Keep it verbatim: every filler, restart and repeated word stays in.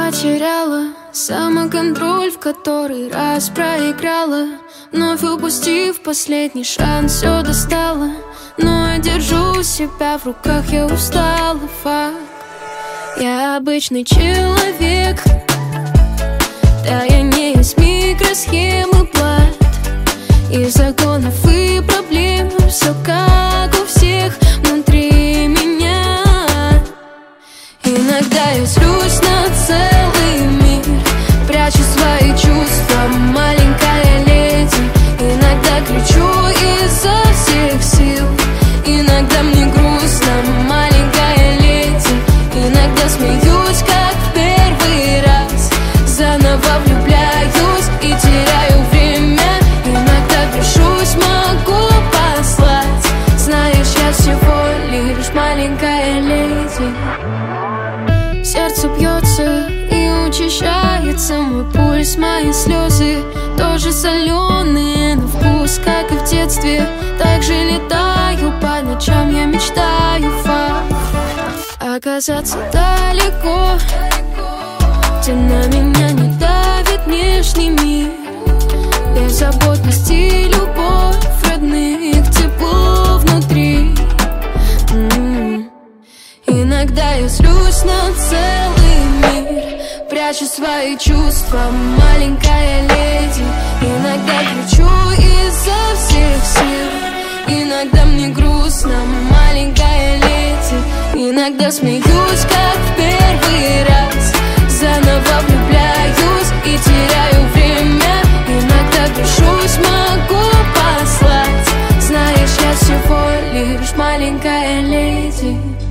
потеряла самоконтроль, в который раз проиграла, вновь упустив последний шанс, все достала. Но я держу себя в руках, я устала, факт. Я обычный человек, да я не из микросхемы плат, из законов и проблем. Все как у всех внутри меня. Иногда я злюсь на целый мир, прячу свои чувства, маленькая леди. Иногда кричу изо всех сил, иногда мне грустно, маленькая леди. Иногда смеюсь, как в первый раз, заново влюбляюсь и теряю время. Иногда грешусь, могу послать, знаешь, я всего лишь маленькая леди. Сердце бьется и учащается мой пульс, мои слезы тоже соленые на вкус, как и в детстве. Так же летаю по ночам, я мечтаю, факт. Оказаться далеко, где на меня не давит внешний мир. Беззаботность и любовь родных, тепло внутри. М-м-м. Иногда я злюсь на целый мир, прячу свои чувства, маленькая леди. Иногда кричу изо всех сил, иногда мне грустно, маленькая леди. Иногда смеюсь, как в первый раз, заново влюбляюсь и теряю время. Иногда грешусь, могу послать, знаешь, я всего лишь маленькая леди.